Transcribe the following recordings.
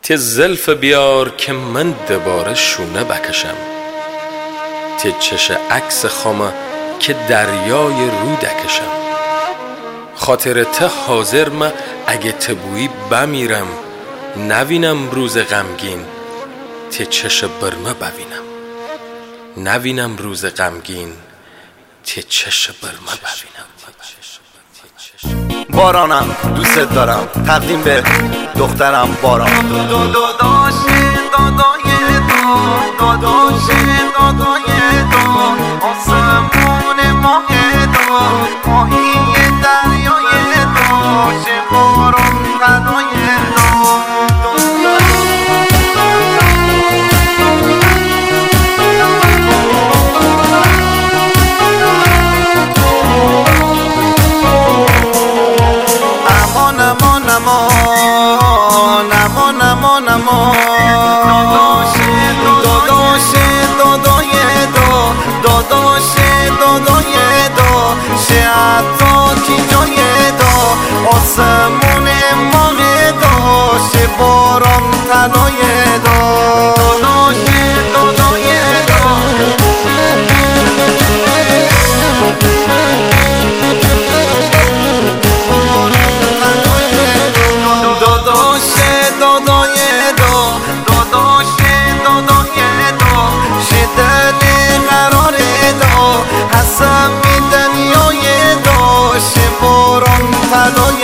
ته زلف بیار که من دوباره شونه بکشم، ته چش عکس خامه که دریای رو دکشم. خاطر ته حاضر ما اگه تبویی بمیرم، نوینم روز غمگین ته چش برمه ببینم. نوینم روز غمگین ته چش برمه ببینم. بارانم دوست دارم، تقدیم به دخترم باران. داداش دادای داداش دادای آسمون ماه ماهی دریای چه باران تنای آسمون ماه داشته باران تنای داشته دادای داداشه دادای داداشه دادای شدل قرار دا حسم دنیای داشته باران تنای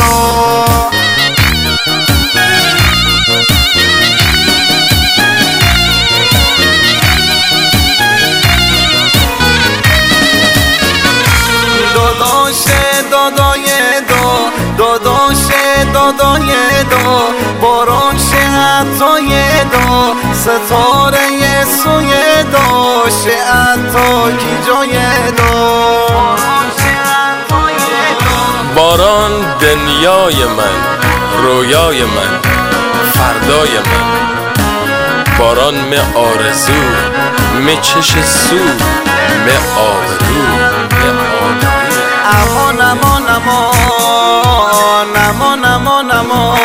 دادای باران شهدای دا ستاره سوی دا شهدتا کی جای باران دنیای من، رویای من، فردای من. باران می آرزو، می چش سو، می آبرو، می آبرو. امان امان امان امان امان امان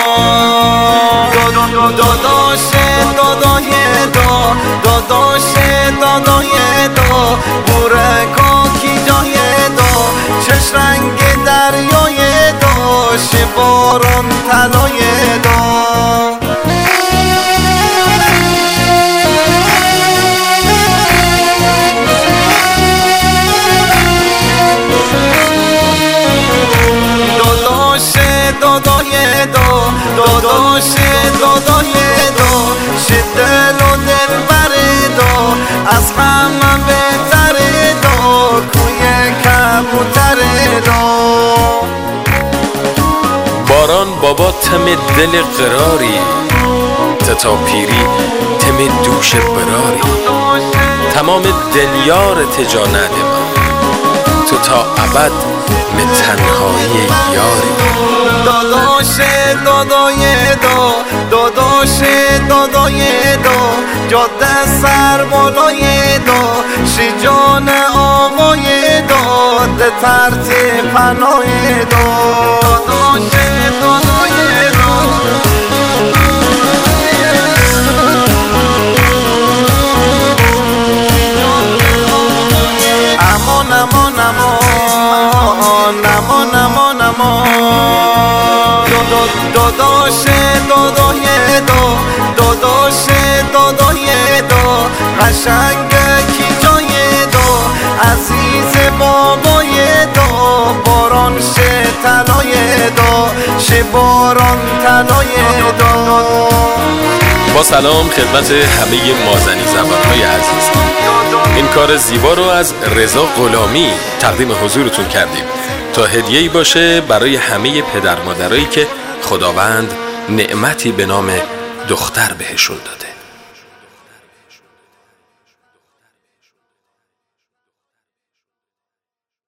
داداشه دادای دا داداشه دادای دا بورکا کی جای دا چش رنگ دریای داشه باران تنای دا داداشه دادای دا شدل و دل بره دا از همه بهتره دا کوی کبوتره دا. باران بابا تم دل قراری، تا پیری تم دوش براری. تمام دنیا رو تجا نده من، تو تا ابد می تنهایی یاری. داداشه دادای دا داداشه دادای دا جاده سر بالای دا شجان آقای دا ده ترت پناه دا داداشه دادای دا امان امان امان امان امان امان داداشه دادای دا داداشه دادای دا قشنگ کی جای دا عزیز بابای دا باران شه تنای دا شه باران تنای دا. با سلام خدمت همه مازنی زبان‌های عزیز، این کار زیبا رو از رضا غلامی تقدیم حضورتون کردیم تا هدیه‌ای باشه برای همه پدر مادرایی که خداوند نعمتی به نام دختر بهشون داده.